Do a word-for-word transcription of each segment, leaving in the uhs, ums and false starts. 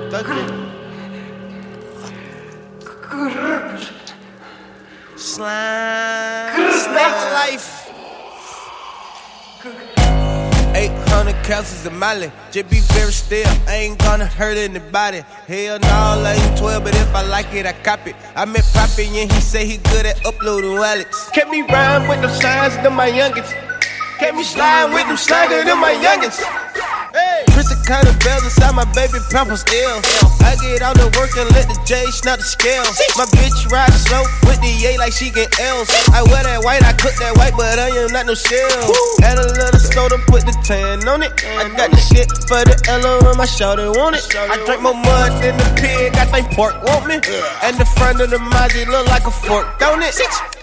Slime. Snake life. eight hundred calories of Molly. Just be very still, I ain't gonna hurt anybody. Hell no, I ain't twelve, but if I like it, I cop it. I met Poppy and he say he good at uploading wallets. Kept me rhyme with them signs, them my youngins. Kept me slime with them sliders, them my youngins. Hey. Chris kind of bells inside my baby pampers ill. I get out to work and let the J snap the scale. My bitch ride slow with the A like she get L's. I wear that white, I cook that white, but I am not no shell. Add a little soda, put the tan on it. I got the shit for the L O and my shawty want it. I drink more mud than the pig, I think pork want me. And the front of the Mazzy look like a fork, don't it?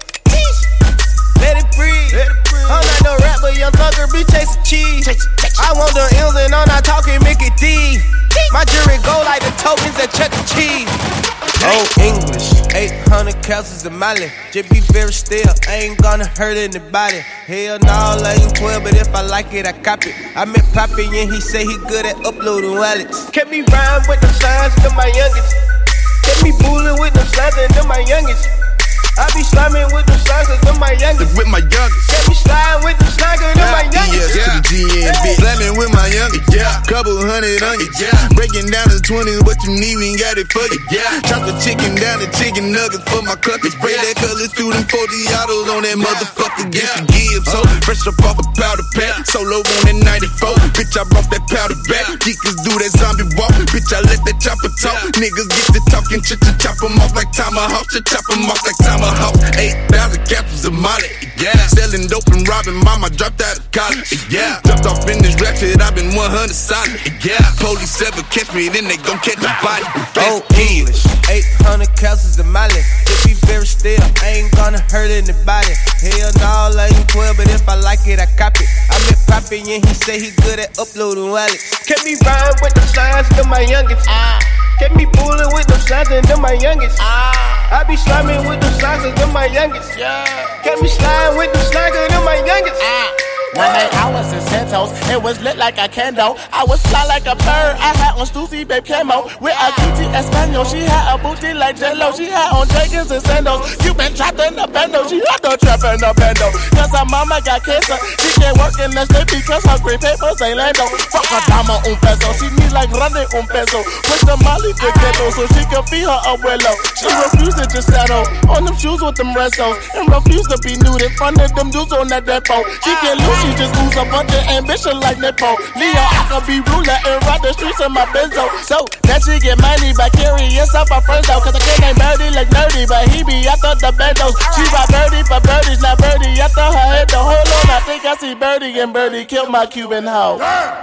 Let it breathe. Let it breathe. I'm not no rap, but young thugger be chasing cheese. I want the M's and I'm not talking Mickey D. My jury go like the tokens that Chuck E. Cheese. Oh, English, eight hundred calories of Molly. Just be very still, I ain't gonna hurt anybody. Hell no, I ain't twelve, but if I like it, I cop it. I met Poppy and he say he good at uploading wallets. Kept me rhyme with them signs, them my youngest. Kept me bullin' with them signs and them my youngest. I be sliming with them sliders, them my youngest. With my youngest. Get me slime with them sliders, them my youngest. Yeah, to the G N B. Slamming with my youngest. Yeah. Couple hundred on you. Yeah. Breaking down the twenties, what you need, we got it for you. Yeah. Chop the chicken down the chicken nuggets for my cluckers. Spray that colors through them forty autos on that motherfucker. Get the Gibbs, so fresh up off a powder pack. Solo on that ninety-four. Bitch, I brought that powder back. Geekers do that zombie walk. Bitch, I let that chopper talk. Niggas get to talking, shit to chop them off like tomahawk. Shit, chop them off like tomahawk. eight thousand capsules of Molly, yeah. Selling dope and robbing, mama dropped out of college, yeah. Jumped off in this rap shit, I been one hundred solid, yeah. Police ever catch me, then they gon' catch the body. Oh, English, eight hundred capsules of Molly. Just be very still, I ain't gonna hurt anybody. Hell no, I ain't twelve, but if I like it, I cop it. I met Poppy and he say he good at uploading wallets. Kept me rhyme with them signs, them my youngest. Ah. Kept me bullin' with them signs and them my youngest. Ah. I be sliming with them sliders, them my youngest. Yeah. Kept me slime with them sliders, them my youngest. Ah. One day I was in Santos, it was lit like a candle. I was fly like a bird, I had on Stussy babe camo. With a cutie Espanol, she had a booty like J-Lo. She had on Jenkins and sandals. You been trapped in the bando, she had no trap in the bando. Cause her mama got cancer, she can't work in the state because her green papers ain't Lando. Fuck her dama un peso, she need like running un peso. Push the molly to ghetto so she can feed her abuelo. She refused to just settle on them shoes with them restos. And refused to be nude in front of them dudes on that depot. She can't lose. She just lose a bunch of ambition like Nepo. Leo, I could be ruler and ride the streets in my benzo. So, that she get money by carrying up her friends though. Cause I can't name Birdie like Nerdy, but he be after the bendos. She ride Birdie for birdies, not Birdie after her head. The whole on, I think I see Birdie and Birdie killed my Cuban hoe.